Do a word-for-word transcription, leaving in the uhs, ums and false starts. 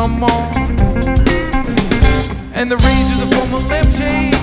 come on. And the rage of the former lampshade